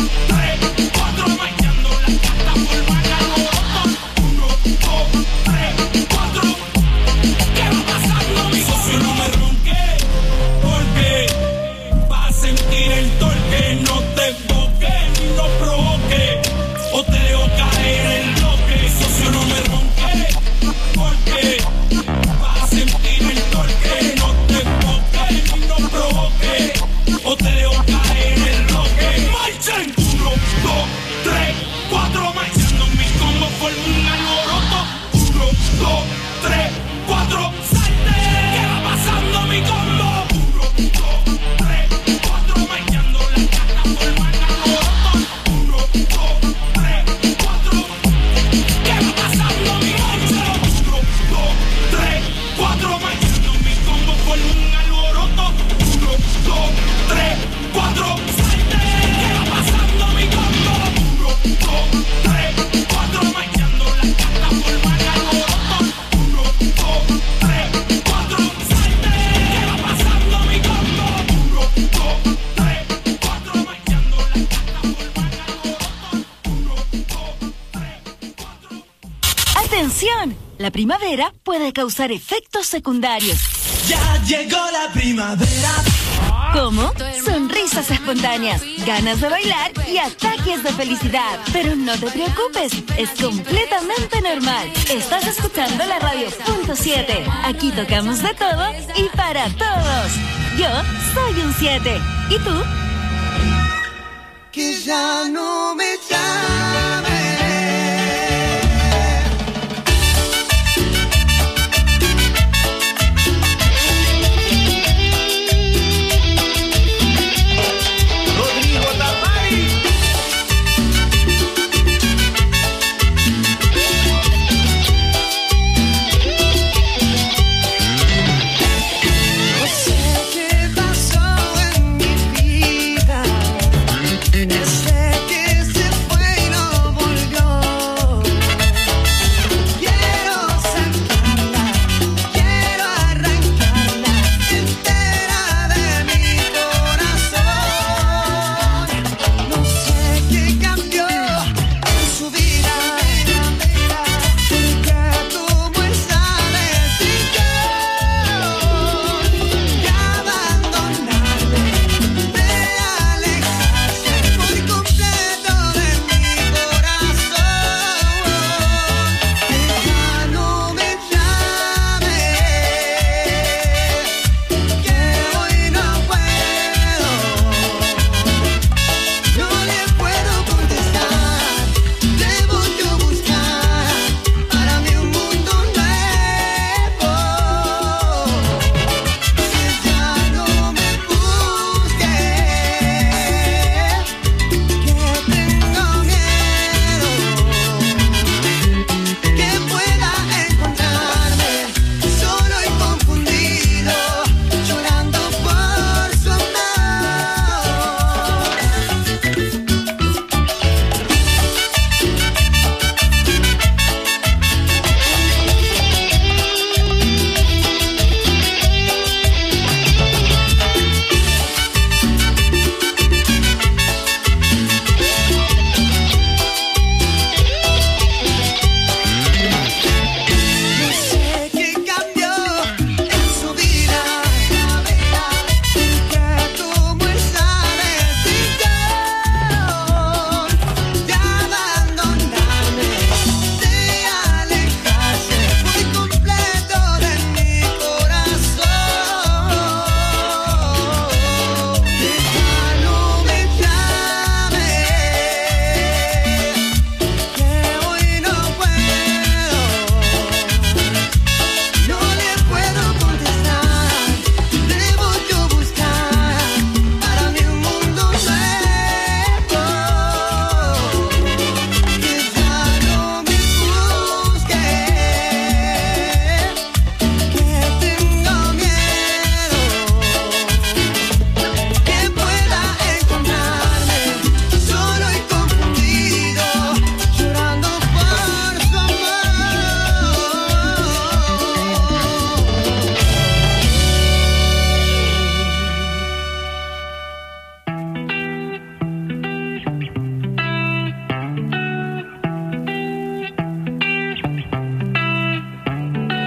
La primavera puede causar efectos secundarios. Ya llegó la primavera. Como sonrisas espontáneas, ganas de bailar y ataques de felicidad. Pero no te preocupes, es completamente normal. Estás escuchando la radio .7. Aquí tocamos de todo y para todos. Yo soy un 7. ¿Y tú? Que ya no me llame. Sé que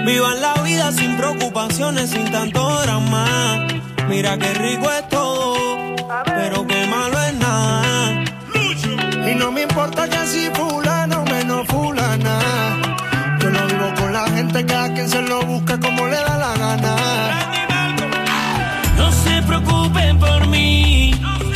Vivan la vida sin preocupaciones, sin tanto drama. Mira qué rico es todo, pero qué malo es nada. Y no me importa que si fulano menos fulana. Yo no vivo con la gente, cada quien se lo busca como le da la gana. No se preocupen por mí,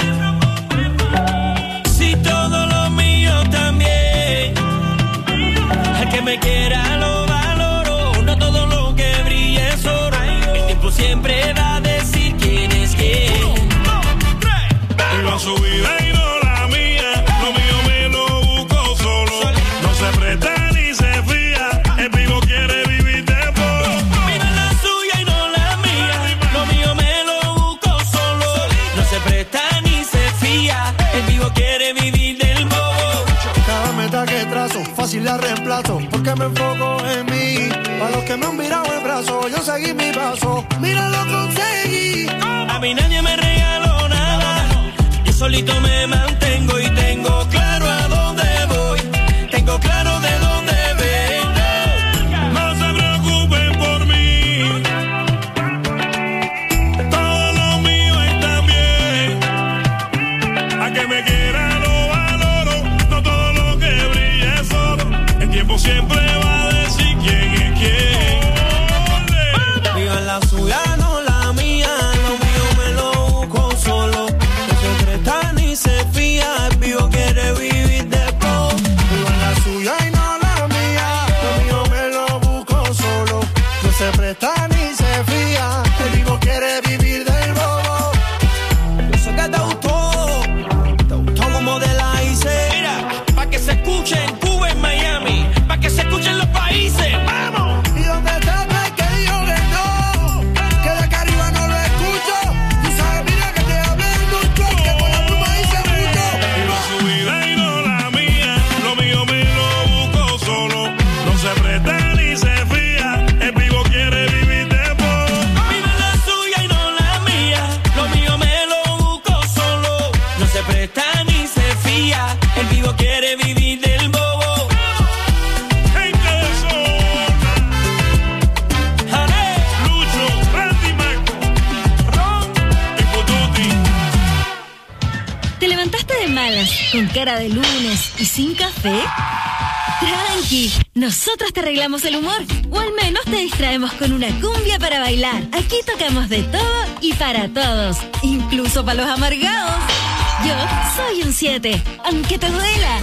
si todo lo mío también. El que me quiera lo valoro, no todo lo que brilla es oro. El tiempo siempre va a decir quién es quién. Viva su vida y no la mía, lo mío me lo busco solo. No se presta ni se fía, el vivo quiere vivir de poco. Viva la suya y no la mía, lo mío me lo busco solo. No se presta ni se fía, el vivo quiere vivir del bobo. Cada meta que trazo, fácil la reemplazo, porque me enfoco en mí. Para los que me han mirado el brazo, yo seguí mi paso, mira lo conseguí. A mí nadie me regaló nada, yo solito me mantengo y tengo claro a dónde voy, tengo claro de dónde vengo. No se preocupen por mí, todo lo mío está bien. A que me quiera lo valoro, no todo lo que brilla es oro. El tiempo siempre va a decir quién es quién. Vivan la suya, no la mía, lo mío me lo busco solo. No se presta ni se fía, el vivo quiere vivir de poco. Vivan la suya y no la mía, lo mío me lo busco solo. No se presta ni se fía, el vivo quiere vivir del bobo. Yo sé que te gustó como de la hice. Mira, pa' que se escuche en Cuba, en Miami, pa' que se escuchen los países, ¡vamos! Y donde está el que dijo que no, que de acá arriba no lo escucho. Tú sabes, mira que te hablé mucho, que con la pluma hice mucho. Viva su vida y no la mía, lo mío me lo busco solo. No se presta ni se fía, el vivo quiere vivir de poco. Viva la suya y no la mía, lo mío me lo busco solo. No se presta ni se fía, el vivo quiere vivir del bobo. Gente de zona, ¡Jale! Lucho, Randy Marco, Ron y Pututi. ¿Te levantaste de malas, con cara de lunes y sin café? Tranqui, nosotros te arreglamos el humor, o al menos te distraemos con una cumbia para bailar. Aquí tocamos de todo y para todos, incluso para los amargados. Yo soy un 7, aunque te duela.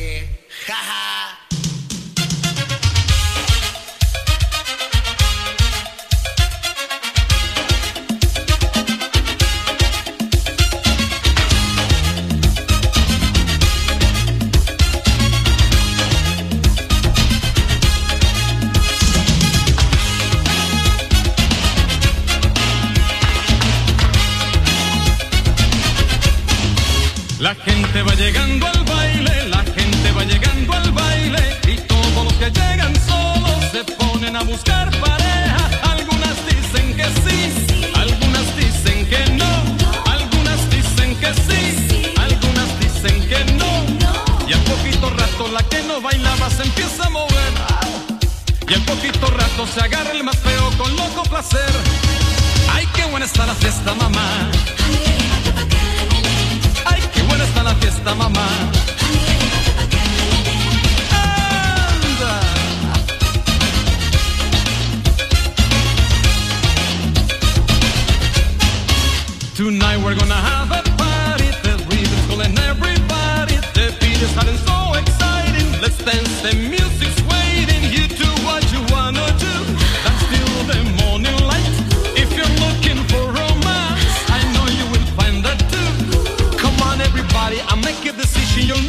La gente va llegando al baile, la gente va llegando al baile, y todos los que llegan solos se ponen a buscar pareja. Algunas dicen que sí, algunas dicen que no, algunas dicen que sí, algunas dicen que no. Y al poquito rato la que no bailaba se empieza a mover, y al poquito rato se agarra el más feo con loco placer. Ay, qué buena está la fiesta, mamá. Ay, qué buena está la fiesta, mamá. Anda. Tonight we're gonna have a party. The rhythm's calling everybody. The beat is hot and so exciting. Let's dance, the music's waiting. You do what you wanna do. Dance till the morning light. If you're looking for romance, I know you will find that too. Come on everybody, I make a decision. You'll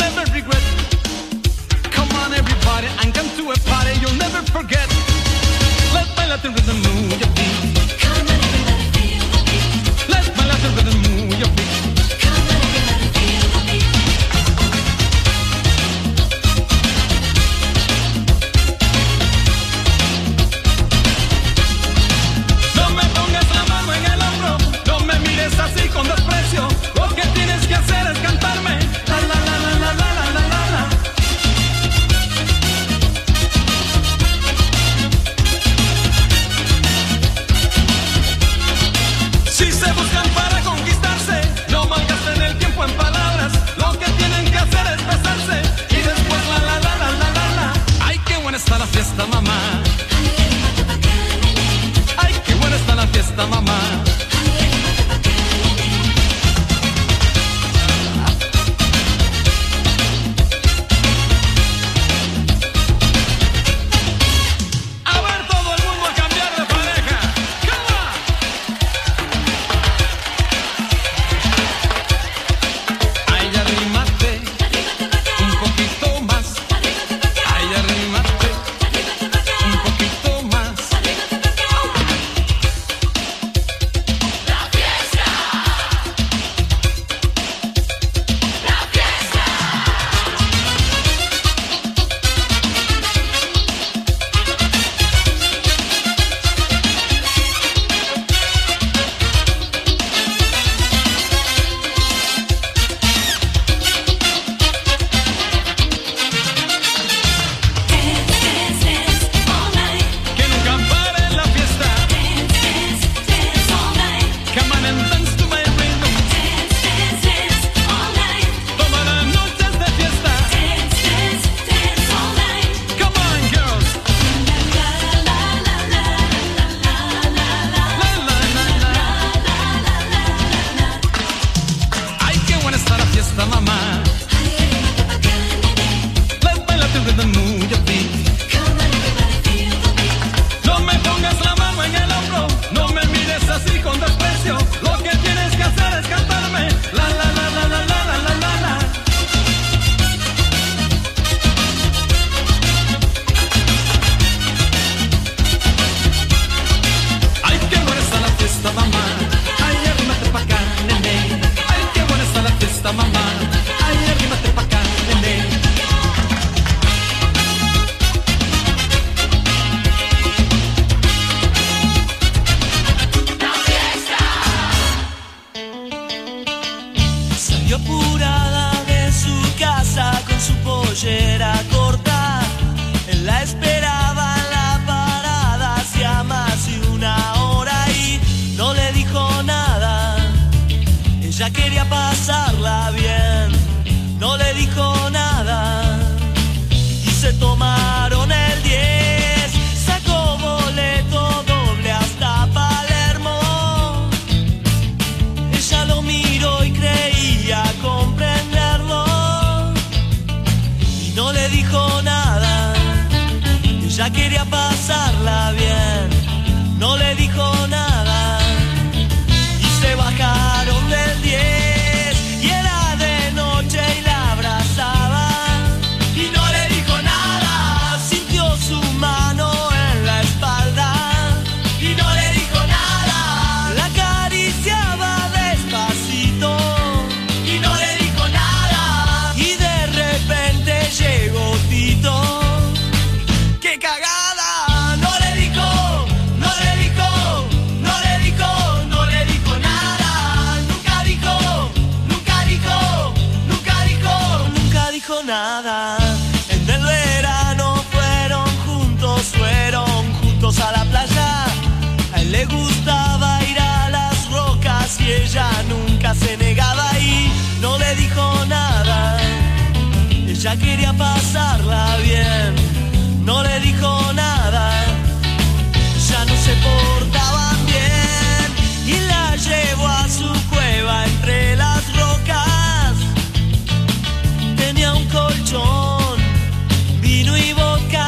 le dijo nada, ella quería pasarla bien, no le dijo nada, y se bajaron del 10, y era de noche y la abrazaba, y no le dijo nada, sintió su mano en la espalda, y no le dijo nada, la acariciaba despacito, y no le dijo nada, y de repente llegó Tito. ¡Qué cagada! No le dijo, no le dijo, no le dijo, no le dijo nada, nunca dijo, nunca dijo, nunca dijo, nunca dijo nada. En el verano fueron juntos a la playa, a él le gustaba ir a las rocas y ella nunca se negaba y no le dijo nada, ella quería pasarla bien, no le dijo nada, ya no se portaban bien y la llevó a su cueva entre las rocas, tenía un colchón, vino y vodka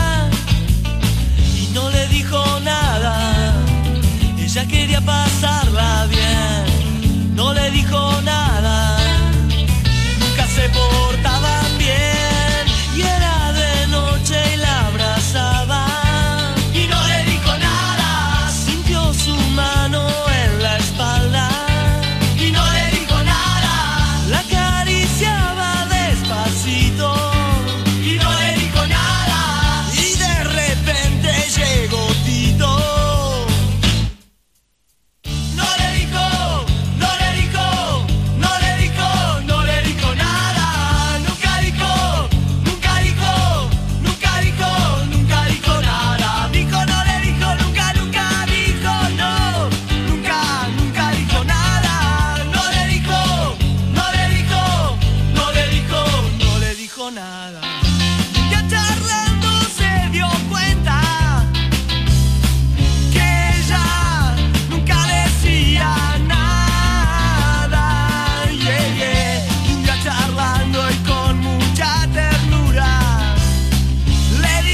y no le dijo nada, ella quería pasarla bien, no le dijo nada, nunca se portaban bien y era de noche y la abrazaba y no le dijo nada, sintió su mano en la espalda y no le dijo nada, la acariciaba despacito y no le dijo nada y de repente llegó Tito. No le dijo, no le dijo, no le dijo, no le dijo nada, nunca dijo, nunca dijo, nunca dijo, nunca dijo nada, dijo no le dijo, nunca, nunca dijo no, nunca, nunca dijo nada, no le dijo, no le dijo, no le dijo, no le dijo nada. Ya charlando se dio cuenta que ella nunca decía nada, yeah, yeah. Un día charlando y con mucha ternura le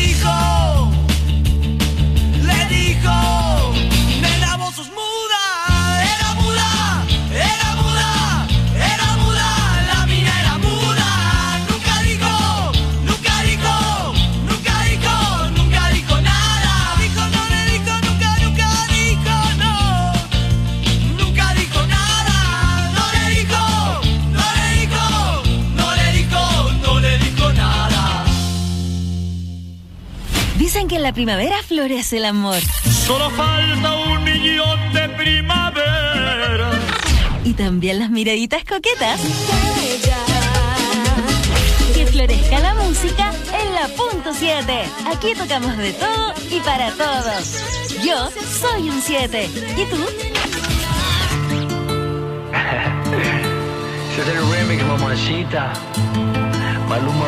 dijo, nena vos sos muda, era muda, era muda, era muda, la mía era muda, nunca dijo, nunca dijo, nunca dijo, nunca dijo nada, dijo no le dijo, nunca, nunca dijo no, nunca dijo nada, no le dijo, no le dijo, no le dijo, no le dijo nada. Dicen que en la primavera florece el amor. Solo falta 1.000.000 de primavera. Y también las miraditas coquetas. Que florezca la música en la punto 7. Aquí tocamos de todo y para todos. Yo soy un 7. ¿Y tú? Ese es el remix, mamacita. Maluma,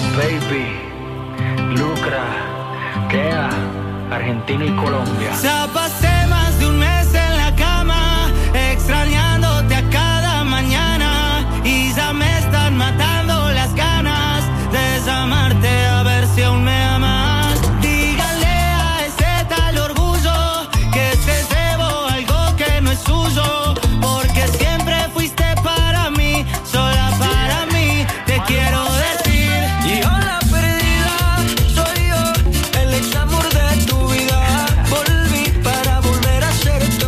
baby. Lucra, Kea, Argentina y Colombia. Ya pasé más de un mes en la cama, extrañándote a cada mañana. Y ya me están matando las ganas de llamarte a ver si aún me amas. Díganle a ese tal orgullo que te debo algo que no es suyo, porque siempre fuiste para mí, sola para mí, te quiero decir. Y hola perdida, soy yo, el ex amor de tu vida. Volví para volver a ser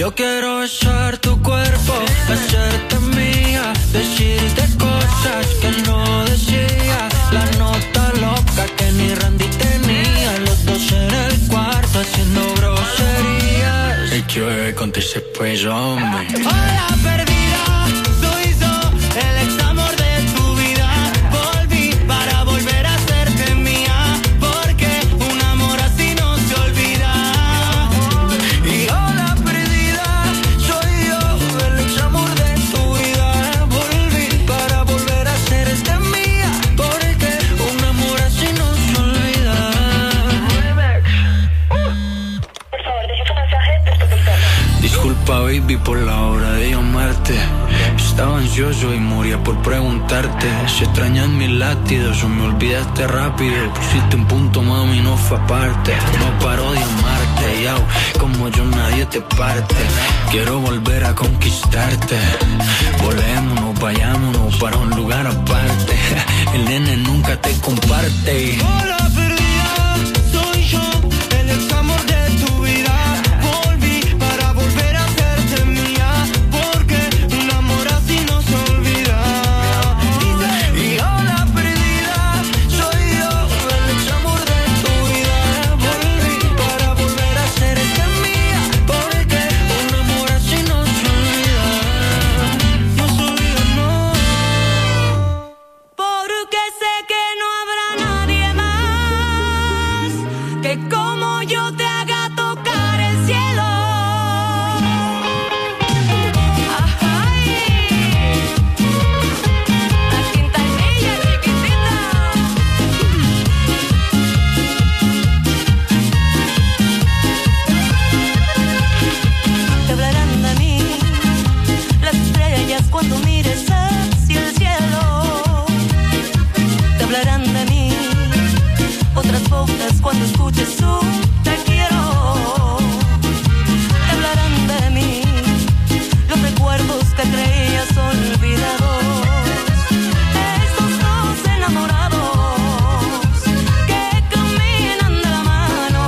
Yo quiero besar tu cuerpo, hacerte mía, decirte cosas que no decía. La nota loca que ni Randy tenía, los dos en el cuarto haciendo groserías. El que bebe con ese peso, hombre. Hola perdida, soy yo, el ex amor de tu vida. Volví para volver a hacerte mía, porque un amor así no se olvida. Y hola perdida, soy yo, el ex amor de tu vida. Volví para volver a hacerte mía, porque un amor así no se olvida. Por favor, deje su mensaje después del tono. Disculpa, baby, por la hora de llamarte. Estaba ansioso y moría por preguntarte si extrañas mis latidos o me olvidaste rápido. Pusiste un punto, mami, no fue aparte. No paro de amarte, yao, como yo nadie te parte. Quiero volver a conquistarte. Volémonos, vayámonos para un lugar aparte. El nene nunca te comparte. Hola perdida, soy yo, el ex amor de tu vida. Volví para volver a hacerte mía, porque un amor así no se olvida. Y hola perdida, soy yo, el ex amor de tu vida. Volví para volver a hacerte mía, porque un amor así no se olvida. No se olvida, no. Porque sé que no habrá nadie más que como yo te haga tocar el cielo. Ay, la quintanilla chiquitita. Te hablarán de mí las estrellas cuando mires hacia el cielo. Te hablarán de mí otras bocas cuando escuches su te quiero. Te hablarán de mí los recuerdos que creías olvidados. Estos dos enamorados que caminan de la mano.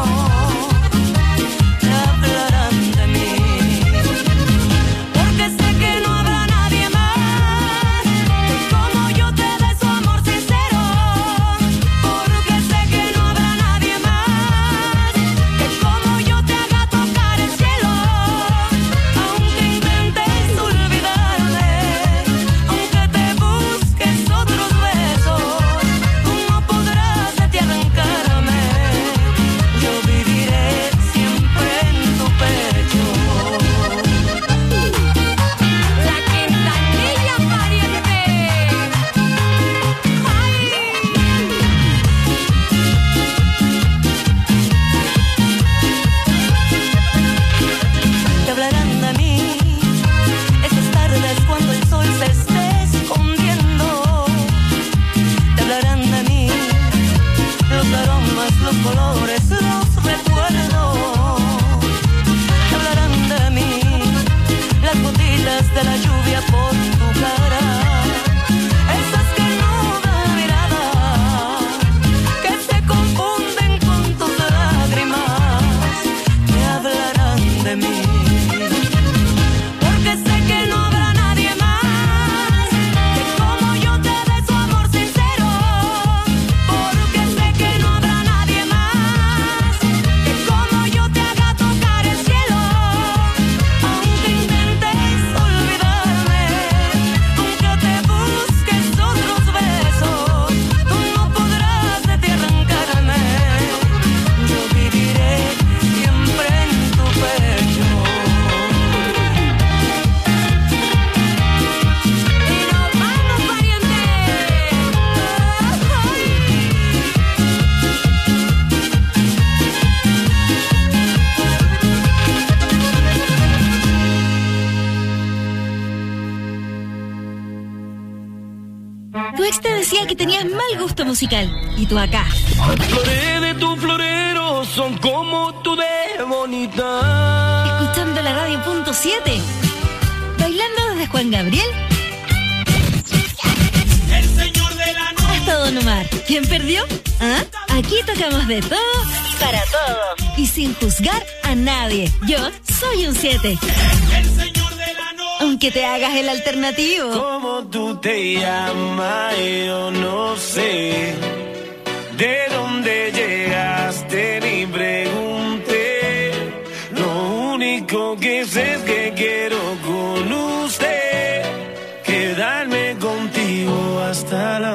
Te hablarán de mí, porque sé que no habrá nadie más que como yo te dé su amor sincero. Porque sé que no habrá nadie más que como yo te haga tocar el cielo. Aunque intentes olvidarme, aunque te busques otros besos, tú no podrás de ti arrancarme. Yo viviré siempre en tu pecho. La quintanilla pariente. Te hablarán de mí esas tardes cuando el sol se esté escondiendo. Te hablarán de mí los aromas, los colores, los recuerdos. Te hablarán de mí las gotitas de la lluvia por tu cara. Esas que no dan mirada, que se confunden con tus lágrimas. Te hablarán de mí, porque sé que no habrá nadie más que como yo te dé su amor sincero. Porque sé que no habrá nadie más que como yo te haga tocar el cielo. Aunque intentes olvidarme, aunque te busques otros besos, tú no podrás de ti arrancarme. Yo viviré siempre en tu pecho. Y nos vamos, pariente. Tu ex te decía que tenías mal gusto musical. Y tú acá, Flores de tu florero son como tú de bonita. escuchando la radio .7. Bailando desde Juan Gabriel El señor de la noche. hasta Don Omar. ¿Quién perdió? ¿Ah? Aquí tocamos de todo para todos y sin juzgar a nadie. Yo soy un 7. Aunque te hagas el alternativo. ¿Cómo tú te llamas? Yo no sé. ¿De dónde llegaste? Ni pregunté. Lo único que sé es que quiero con usted quedarme contigo hasta el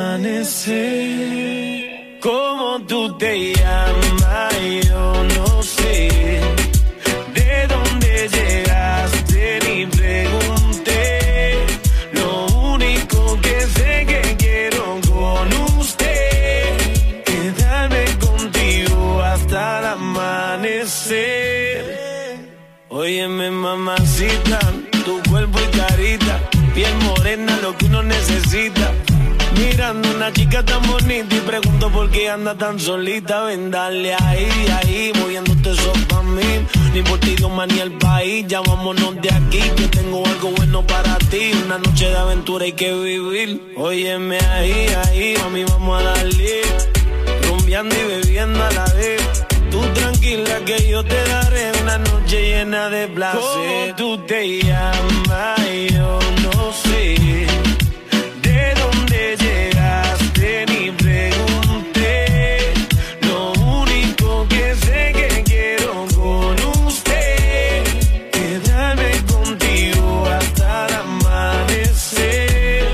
amanecer. ¿Cómo tú te llamas? Yo no sé. ¿De dónde llegaste? Ni pregunté. Lo único que sé que quiero con usted quedarme contigo hasta el amanecer. Óyeme, mamacita, tu cuerpo y carita, piel morena, lo que uno necesita. Mirando una chica tan bonita y pregunto por qué anda tan solita. Ven, dale ahí, moviéndote eso pa' mí. Ni por ti, Dios más ni el país. Ya vámonos de aquí, que tengo algo bueno para ti. Una noche de aventura hay que vivir. Óyeme ahí, mami, vamos a darle. Rumbeando y bebiendo a la vez. Tú tranquila que yo te daré una noche llena de placer. ¿Cómo tú te llamas? Yo no sé. ¿De dónde llegaste? Ni pregunté. Lo único que sé que quiero con usted quedarme contigo hasta el amanecer.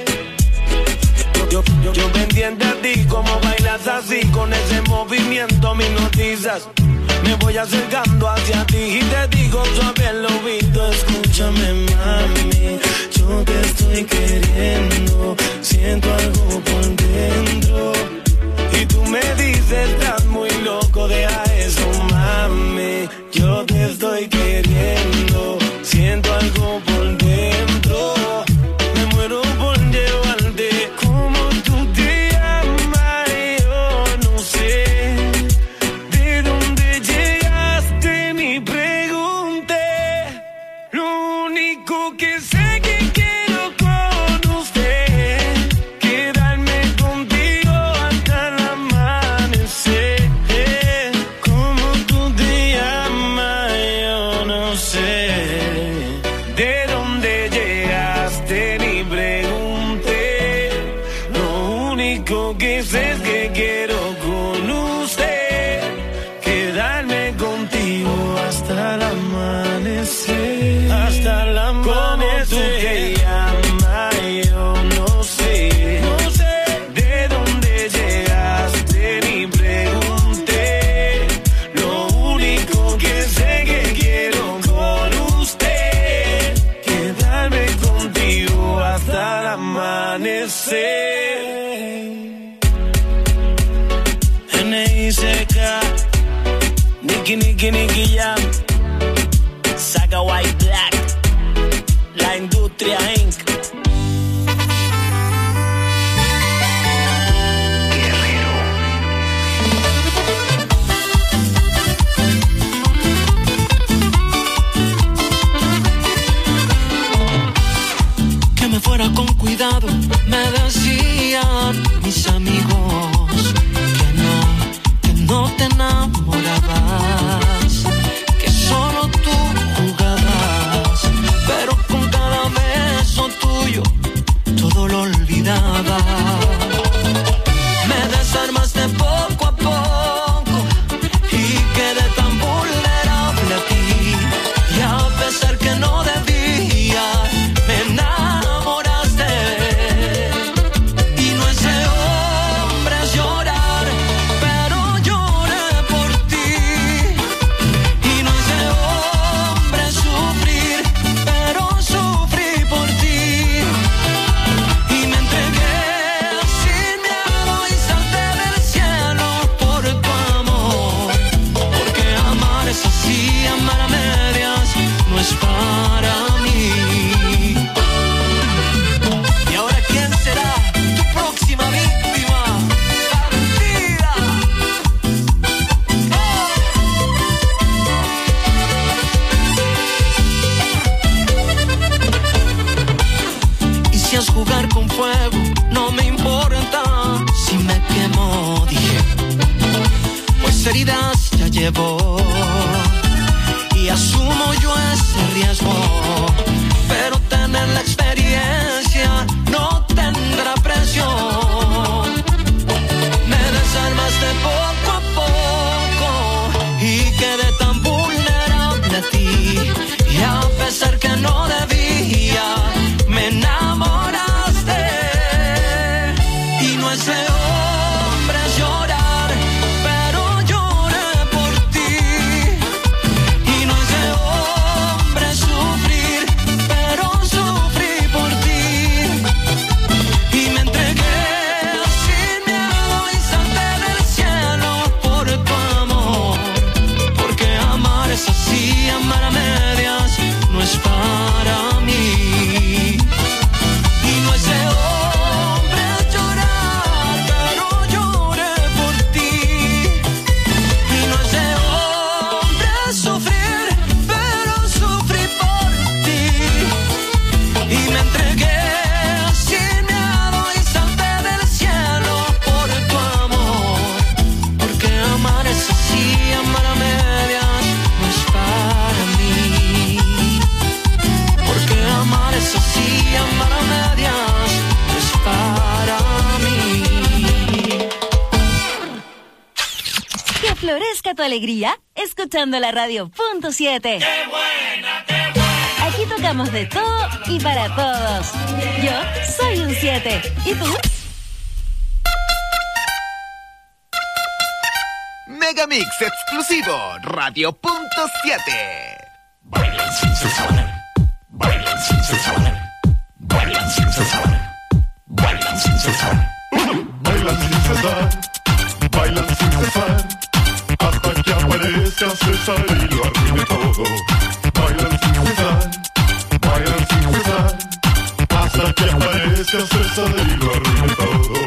Yo pendiente a ti, como bailas así, con ese movimiento me hipnotizas. Me voy acercando hacia ti y te digo suave al oído, escúchame mami, yo te estoy queriendo, siento algo por dentro. Y tú me dices, estás muy loco, deja eso mami, yo te estoy queriendo, siento algo por dentro. Me muero por llevarte. ¿Cómo tú te llamas? Yo no sé. ¿De dónde llegaste? Ni pregunté. Lo único que sé que quiero con usted quedarme contigo hasta el amanecer. ¿Cómo tú te llamas? Yo no sé. ¿De dónde llegaste? Ni pregunté. Lo único que sé es que quiero con usted quedarme contigo hasta el amanecer. Hasta el amanecer. ¿Cómo tú te llamas? Yo no sé. ¿De dónde llegaste? Ni pregunté. Lo único que sé que quiero con usted quedarme contigo hasta el amanecer. N.I.C.K. Nicky Jam, Saga White Black, La Industria Inc. Que me fuera con cuidado, me decían mis amigos que no te enamorabas, que solo tú jugabas, pero con cada beso tú heridas ya llevo y asumo yo ese riesgo, pero tener la experiencia no tendrá precio. Me desarmaste poco a poco y quedé tan vulnerable a ti, y a pesar que no debía, me enamoraste. Y no es de hombres llorar, pero lloré por ti. Y no es de hombres sufrir, pero sufrí por ti. Y me entregué sin miedo y salté del cielo por tu amor. Porque amar es así, amar a medias no es para mí. Y no es de hombres llorar, pero lloré por ti. Y no es de hombres sufrir, pero sufrí por ti. Y me entregué sin miedo y salté del cielo por tu amor. Porque amar es así, amar a medias no es para mí. Porque amar es así, amar a medias no es para mí. Que florezca tu alegría escuchando la radio.7. Aquí tocamos de todo y para todos. Yo soy un 7. ¿Y tú? Megamix exclusivo, Radio.7. Bailan sin cesar, bailan sin cesar, bailan sin cesar, bailan sin cesar. Bailan sin cesar, bailan sin cesar, hasta que aparezca César y lo arruine todo. Bailan sin cesar, bailan sin cesar, hasta que aparezca César y lo arruine todo.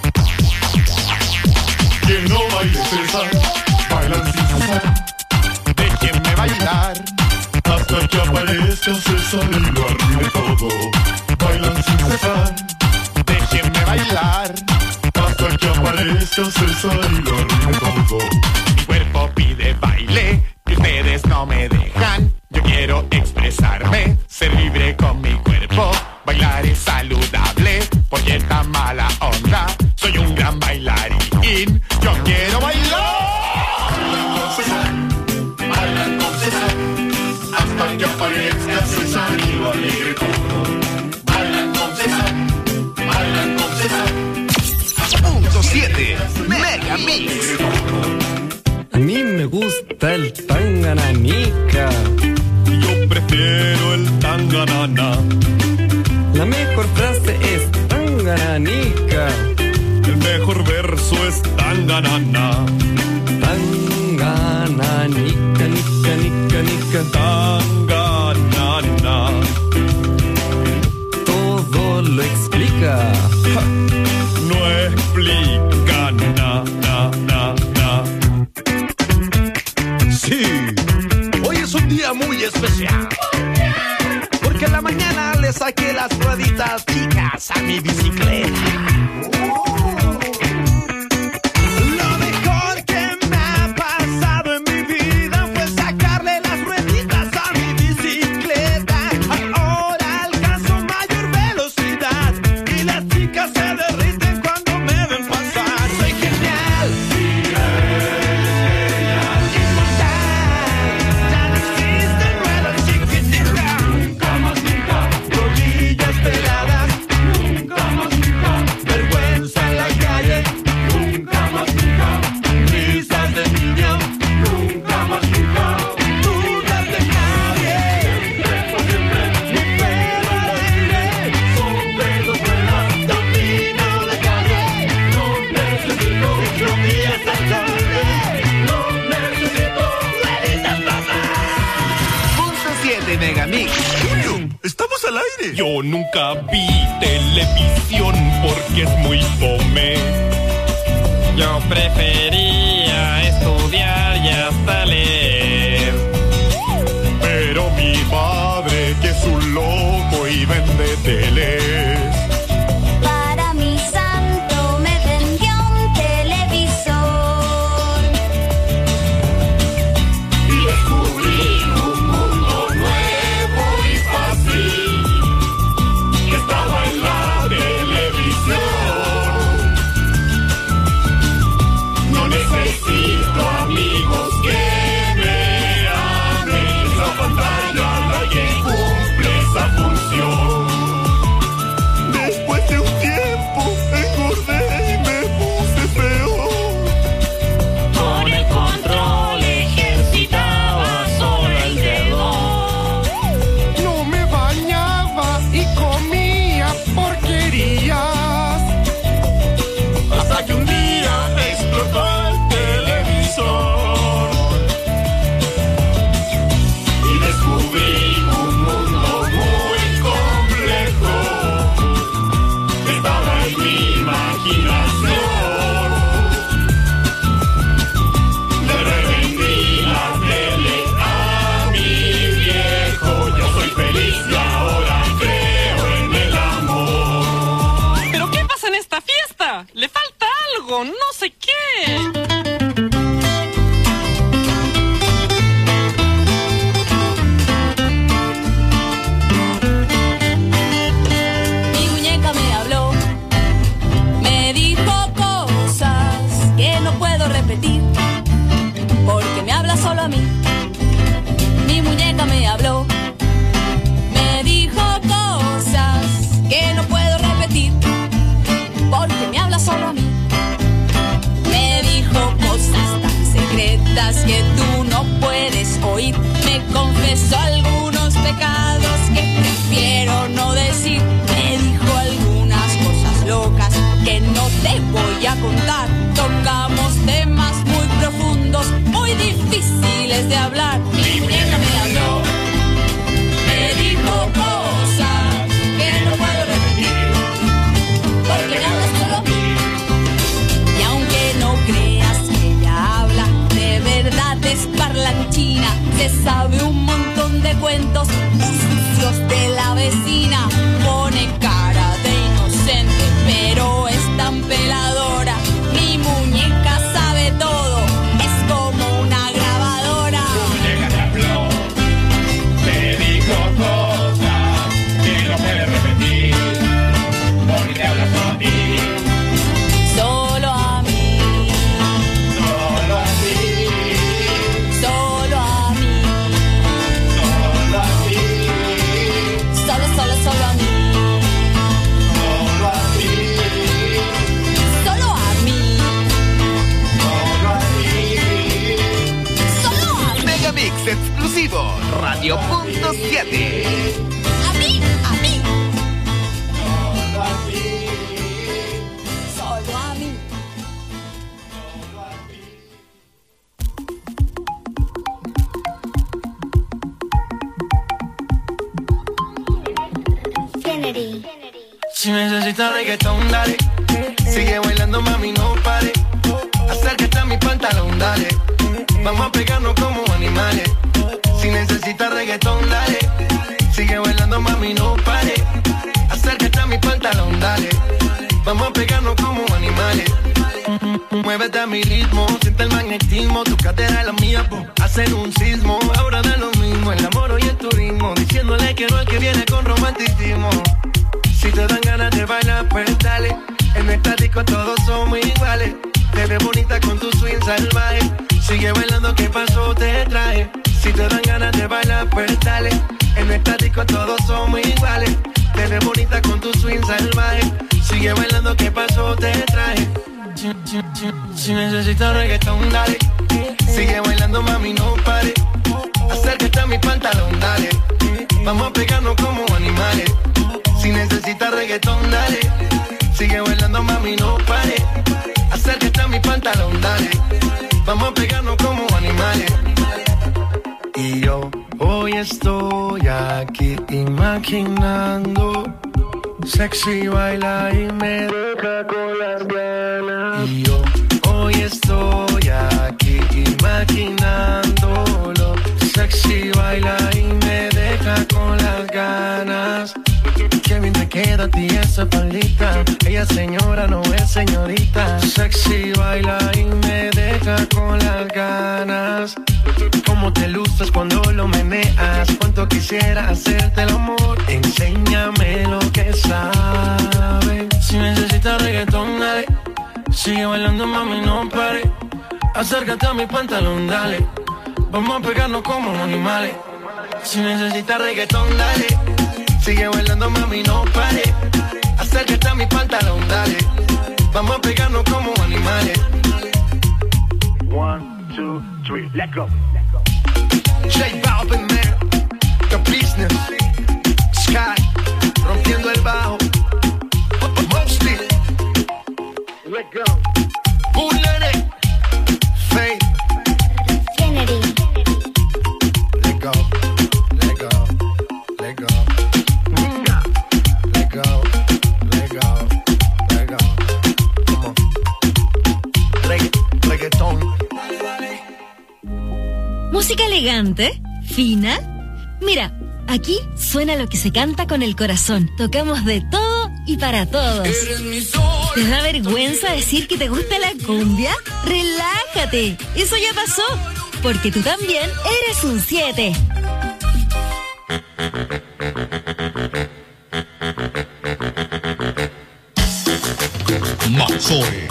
Que no baile César, bailan sin cesar, déjenme bailar hasta que aparezca César y lo arruine todo. Bailan sin cesar, déjenme bailar hasta que aparezca César y lo arruine todo. Mi cuerpo pide baile y ustedes no me dejan. Yo quiero expresarme, ser libre con mi cuerpo. Bailar es saludable porque esta mala onda. Soy un gran bailarín, yo quiero bailar. Bailan con César, hasta que aparezca César y lo alegre todo. Bailan con César, bailan con César. Punto 7, Megamix. A mí me gusta el tangananica. Yo prefiero el tanganana. La mejor frase es tangananica. El mejor verso es tanganana. Tangananica, nica, nica, nica. Tanganana. Todo lo explica. Ja. No explica na, na, na, na. Sí, hoy es un día muy especial. Porque en la mañana le saqué las rueditas chicas a mi bicicleta. Lo mejor que me ha pasado en mi vida fue sacarle las rueditas a mi bicicleta. Ahora alcanzo mayor velocidad y las chicas se derriten cuando me ven pasar. Soy genial. Ya no existen ruedas chiquititas. Nunca más, nunca. Rodillas peladas. Nunca más, nunca. Vergüenza en la calle. Nunca más, nunca. Risas de niño. Nunca más, nunca. Dudas de nadie. Siempre, mi pelo al aire. Sombrero vuelas. Domino de calle. No necesito ciclovías al cole. No necesito rueditas, papá. Punto 7, Megamix. Estamos al aire. Yo nunca vi televisión porque es muy fome. Yo prefería estudiar y hasta leer. Pero mi padre, que es un loco y vende teles. Para mi santo me vendió un televisor. Mi muñeca me habló, me dijo cosas que no puedo repetir, porque me habla solo a mí. Mi muñeca me habló, me dijo cosas que no puedo repetir, porque me habla solo a mí. Me dijo cosas tan secretas que tú no puedes oír. Me confesó algunos pecados que prefiero no decir. Me dijo algunas cosas locas que no te voy a contar. Tocamos temas muy profundos, muy difíciles de hablar. Mi muñeca me habló, me dijo cosas que no puedo repetir, porque me habla solo a mí. Y aunque no creas que ella habla, de verdad es parlanchina. Se sabe un montón de cuentos sucios de la vecina. Pone cara de inocente, pero es tan peladora. Mi muñeca sabe todo, es como una grabadora. Tu muñeca te habló, te dijo cosas que no puedes repetir, porque te habla solo a ti. Solo a mí, Solo a ti, solo a mí, solo a ti, solo a mí, solo a ti, solo a mí, solo a ti. solo a mí, Megamix exclusivo, Radio Punto 7. a mí, a mí, Solo a ti. solo a mí. Kennedy. Si necesitas reggaetón, dale. Sigue bailando, mami, no pare. Acércate a mi pantalón, dale. Vamos a pegarnos como animales. Si necesitas reggaetón, dale. Sigue bailando, mami, no pare. Acércate a mi pantalón, dale. Vamos a pegarnos como animales. Muévete a mi ritmo, siente el magnetismo. Tu cadera es la mía, hacen un sismo. Ahora da lo mismo, el amor y el turismo. Diciéndole que no es que viene con romanticismo. Si te dan ganas de bailar, pues dale. En esta disco todos somos iguales. Te ves bonita con tu swing salvaje. Sigue bailando, ¿qué pasó? Te traje. Si te dan ganas de bailar, pues dale. En esta disco todos somos iguales. Te ves bonita con tu swing salvaje. Sigue bailando, ¿qué pasó? Te traje. Si necesitas reggaetón, dale. Sigue bailando, mami, no pare. Acércate a mi pantalón, dale. Vamos a pegarnos como animales. Si necesitas reggaetón, dale. Sigue bailando, mami, no pare. Acércate a mi pantalón, dale. Vamos a pegarnos como animales. Y yo hoy estoy aquí imaginando. Sexy baila y me deja con las ganas. Y yo hoy estoy aquí imaginándolo. Sexy baila y me deja con las ganas. Qué bien te queda a ti esa palita. Ella señora, no es señorita. Sexy baila y me deja con las ganas. Cómo te luces cuando lo meneas. Cuánto quisiera hacerte el amor. Enséñame lo que sabes. Si necesitas reggaetón, dale. Sigue bailando, mami, no pare. Acércate a mi pantalón, dale. Vamos a pegarnos como animales. Si necesitas reggaetón, dale. Sigue bailando, mami, no pare. Acércate a mi pantalón, dale. Vamos a pegarnos como animales. 1, 2, 3, let's go. J Balvin, man, The Business, Sky, rompiendo el bajo. Mostly, let's go. Bullet, Faith, Kennedy. let go, let go, let go. Let go, let go, let go. Come on. Reggaetón. Música elegante, fina. Mira, aquí suena lo que se canta con el corazón. Tocamos de todo y para todos. ¿Te da vergüenza decir que te gusta la cumbia? ¡Relájate! Eso ya pasó, porque tú también eres un 7. Maxore.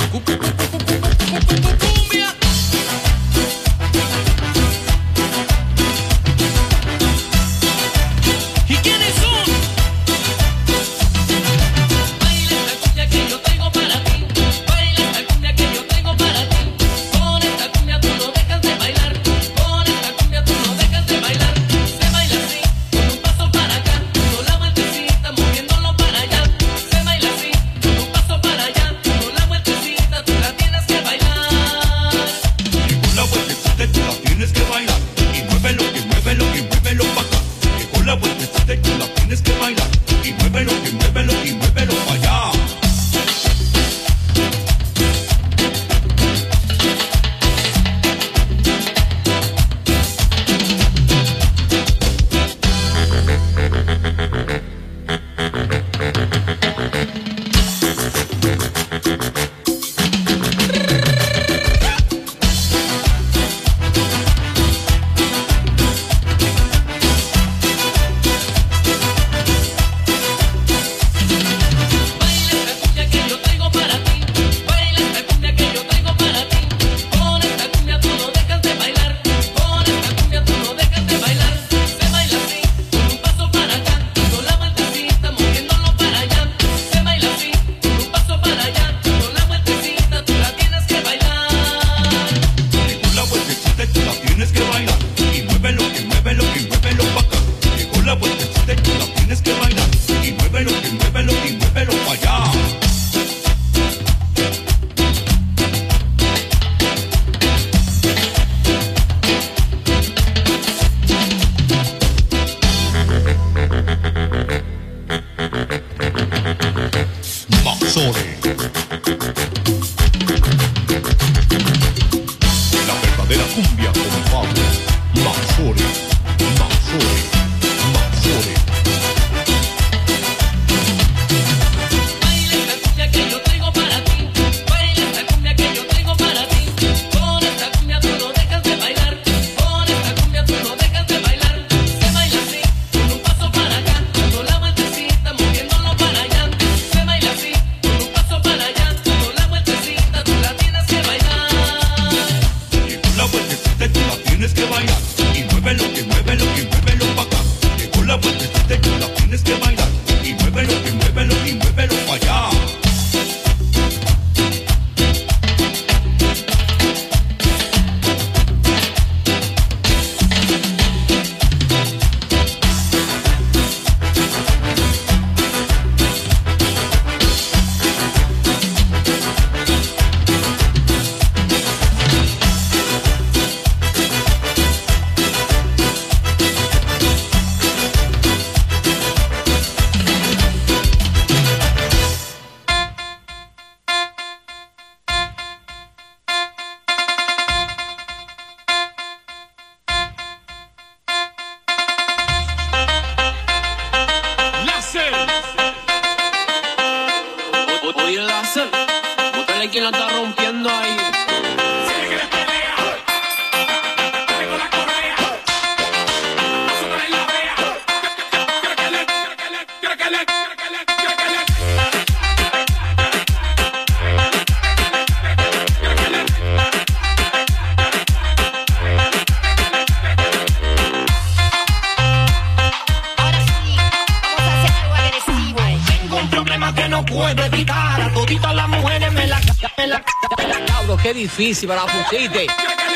Qué difícil para pusiste.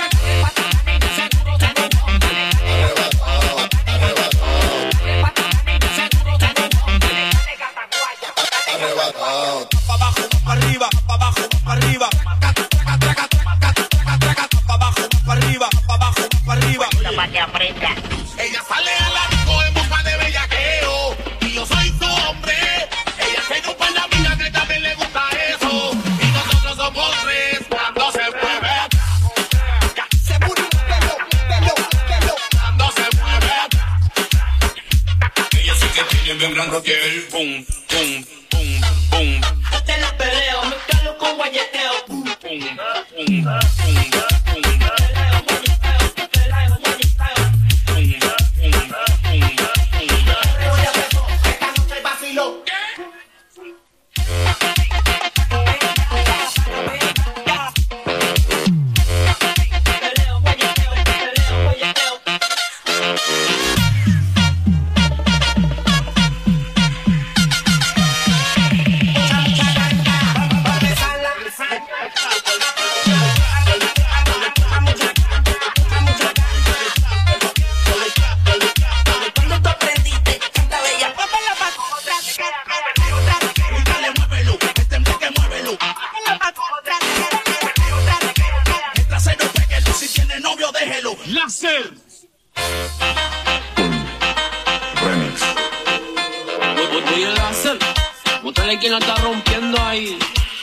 Ella sale a la disco en busca de bellaqueo y yo soy su hombre. Ella se dio para la vida que también le gusta eso. Y nosotros somos tres cuando se mueve. Se mueve, cuando se mueve. Ella sí que tiene bien grande piel, pum, pum, pum. ¿Quién la está rompiendo ahí?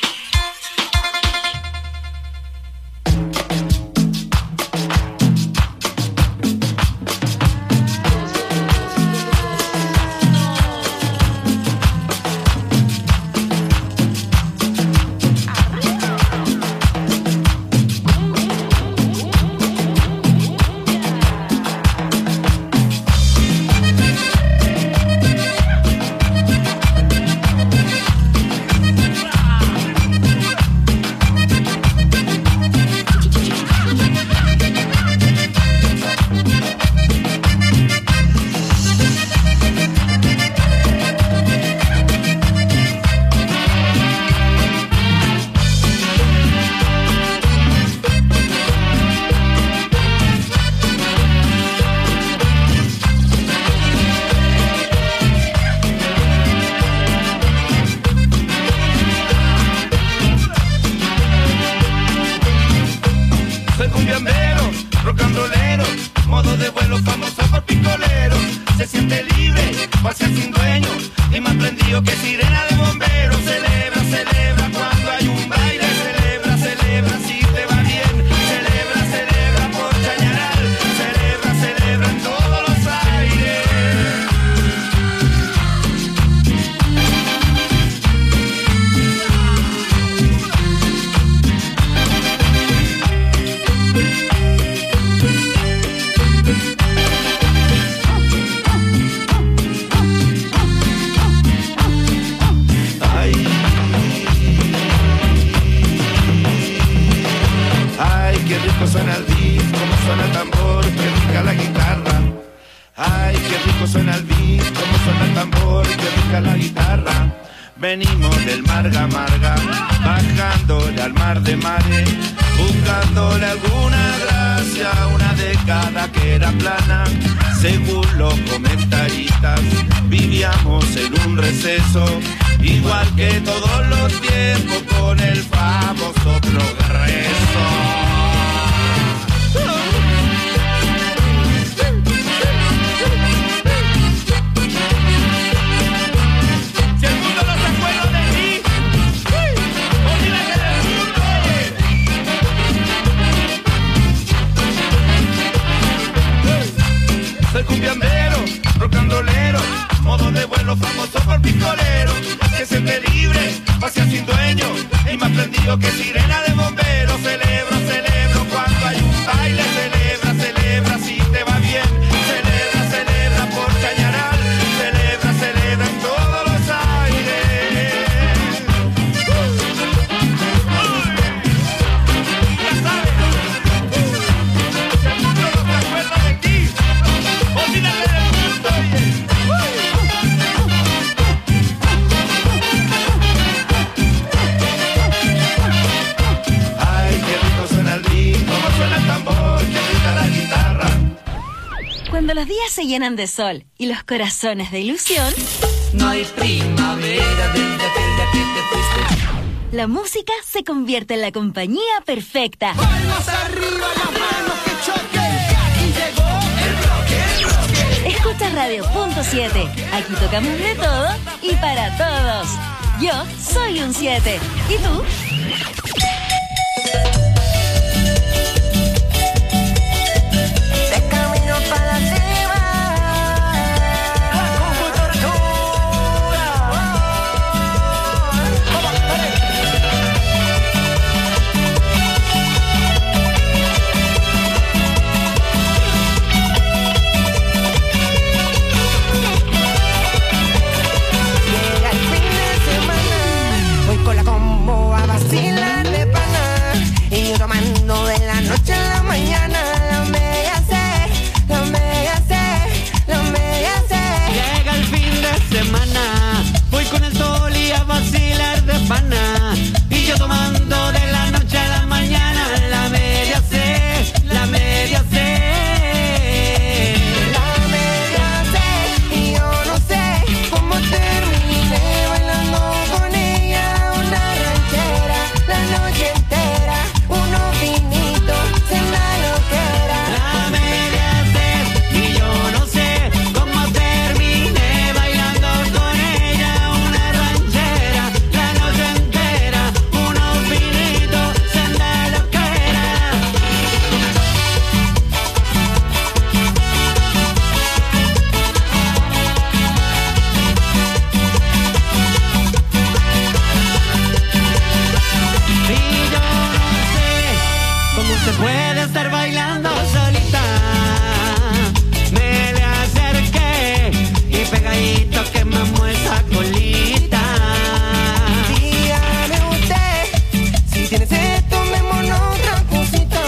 Venimos del Marga Marga, bajándole al mar de mares, buscándole alguna gracia, una década que era plana. Según los comentaristas, vivíamos en un receso, igual que todos los tiempos, con el famoso progreso. Soy cumbiambero, rockandolero, modo de vuelo famoso por picolero. Que se siente libre, vacía sin dueño, y más prendido que sirena de bomberos. Celebro, celebro cuando hay un baile. Celebra, celebra si te va bien. Celebra, celebra por Chañaral. Celebra, celebra en todos los aires. Ya sabes, el mundo no se acuerda de ti. Olvídate del mundo, ay, qué rico suena el beat, cómo suena el tambor, qué rica la guitarra. Cuando los días se llenan de sol y los corazones de ilusión, no hay primavera desde aquel día que te fuiste. La música se convierte en la compañía perfecta. Palmas arriba, las manos que choquen, que aquí llegó el bloque. Escucha Radio Punto 7. Aquí tocamos de todo y para todos. Yo soy un 7. ¿Y tú? De camino para la cima, con tortura. yo tomando de la noche a la mañana. La media sé, la media sé, la media sé. Llega el fin de semana, voy con el sol y a vacilar de pana. Y yo tomando de la noche a la mañana. La media sé, la media sé. La media sé, y yo no sé cómo terminé bailando con ella una ranchera la noche entera, unos vinitos, cena loquera. La media sé, y yo no sé cómo terminé bailando con ella una ranchera la noche entera, unos vinitos, cena loquera. Y yo no sé cómo se puede estar bailando solita. Me le acerqué y pegadito quemamos esa colita. Dígame usted, si tiene sed, tomémonos otra cosita.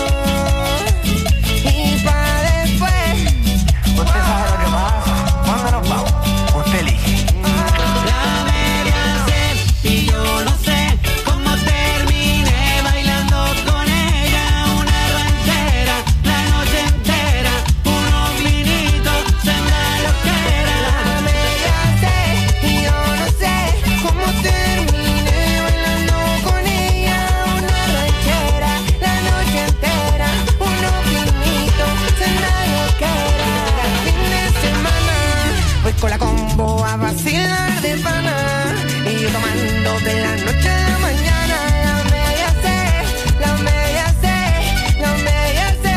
Y pa' después, Usted sabe lo que pasa. ¿Cuándo nos vamos? Usted elige. La media sé, y yo no sé cómo terminé bailando con ella una ranchera la noche entera, unos vinitos, cena loquera. la media sé, y yo no sé cómo terminé bailando con ella una ranchera la noche entera, unos vinitos, cena loquera. El fin de semana voy con la combo a vacilar de pana. Y yo tomando de la noche a la mañana. La media sé, la media sé, la media sé.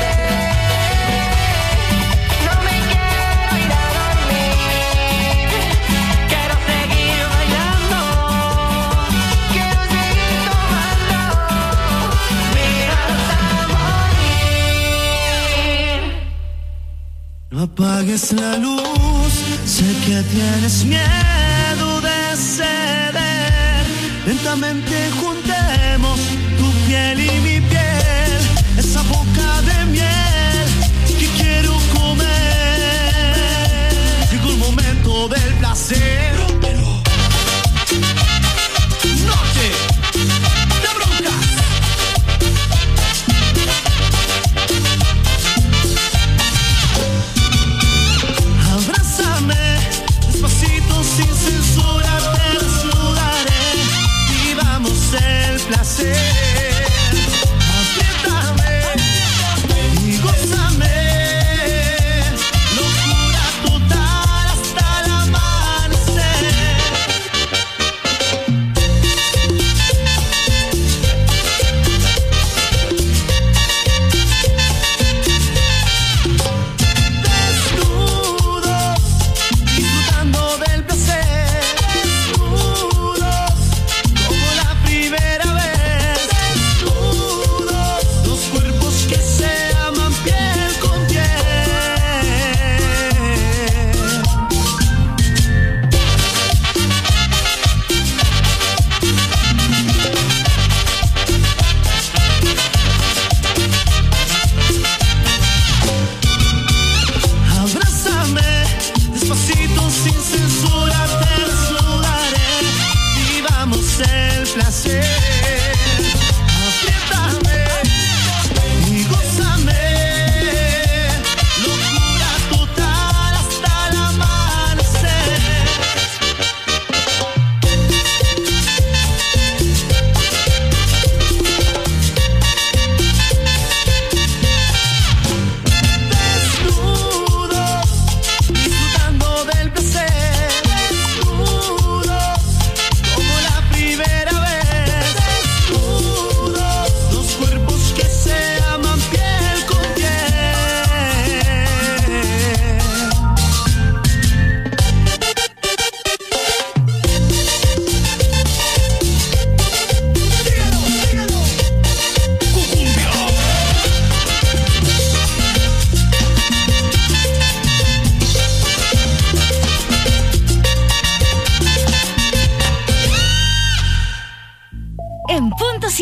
No me quiero ir a dormir, Quiero seguir bailando, quiero seguir tomando. mira hasta morir. No apagues la luz, sé que tienes miedo de ceder. Lentamente juntemos tu piel y mi piel, esa boca de miel que quiero comer. Llegó el momento del placer. Noche de broncas. Abrázame despacito sin censura, te desnudaré. Vivamos el placer.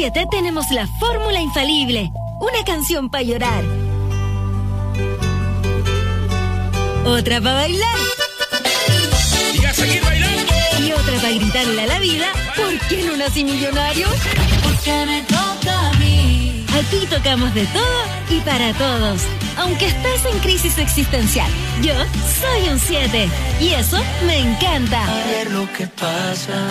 7 tenemos la fórmula infalible. Una canción para llorar. Otra para bailar. Y a seguir bailando. Y otra para gritarle a la vida, ¿por qué no nací millonario? Porque me toca a mí. Aquí tocamos de todo y para todos. Aunque estés en crisis existencial, yo soy un 7 y eso me encanta. A ver lo que pasa.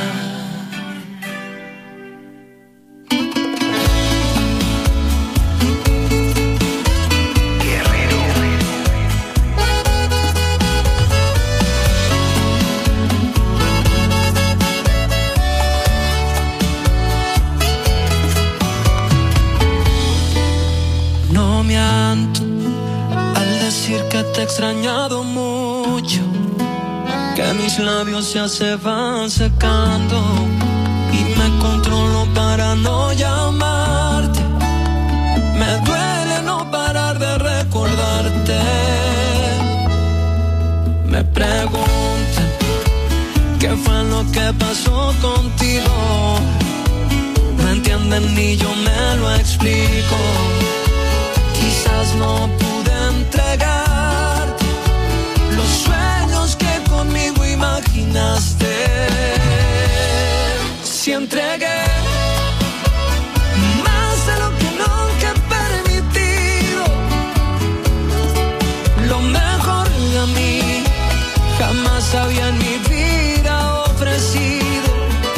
No miento al decir que te he extrañado mucho, que mis labios ya se van secando y me controlo para no llamarte. Me duele no parar de recordarte. Me preguntan qué fue lo que pasó contigo. No entienden ni yo me lo explico. Quizás no pude entregarte los sueños que conmigo imaginaste. Si entregué más de lo que nunca he permitido, lo mejor de mí jamás había en mi vida ofrecido.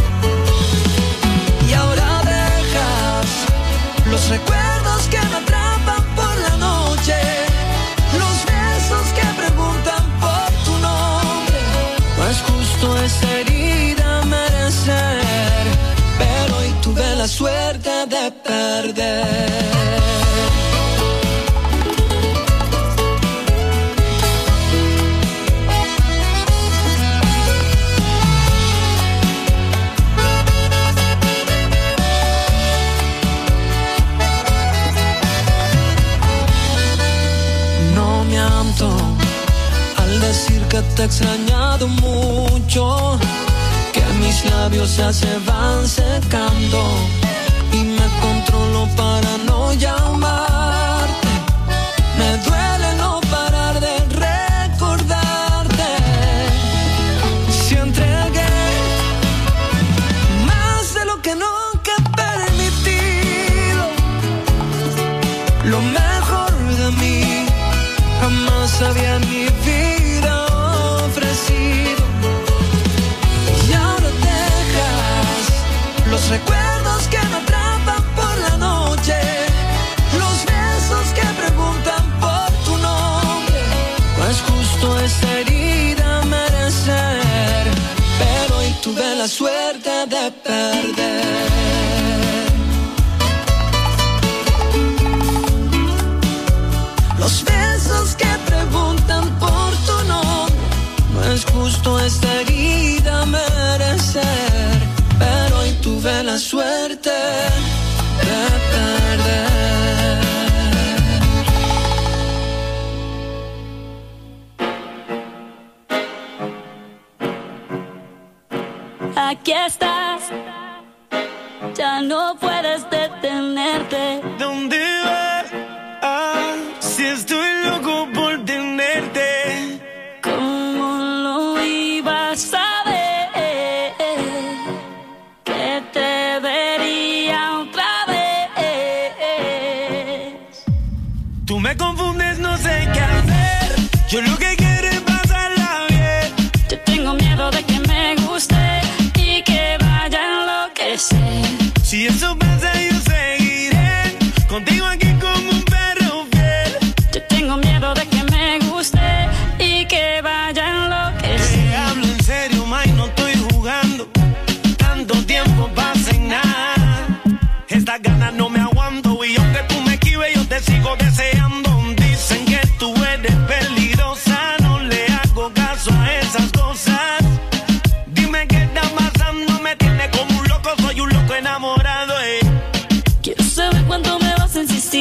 Y ahora dejas los recuerdos que me atrapan por la noche, los besos que preguntan por tu nombre. No es justo esa herida merecer, pero hoy tuve la suerte de perder. Al decir que te he extrañado mucho, que mis labios ya se van secando y me controlo para no llamarte. Me duele no parar de recordarte. Si entregué más de lo que nunca he permitido, lo mejor de mí jamás había en mi vida ofrecido. Y ahora dejas los recuerdos que me atrapan por la noche, los besos que preguntan por tu nombre. No es justo esa herida merecer, pero hoy tuve la suerte de perder. Los besos que preguntan por tu nombre. No es justo esta herida merecer, pero hoy tuve la suerte de perder. Aquí estás, ya no puedes detenerte. ¿Dónde vas? Si estoy loco por tenerte. ¿Cómo lo ibas a ver? Que te vería otra vez. Tú me confundes, no sé qué hacer. Yo lo que quiero es pasarla bien. Yo tengo miedo de que me guste y que vaya a enloquecer. Si eso pasa, yo seguiré contigo aquí.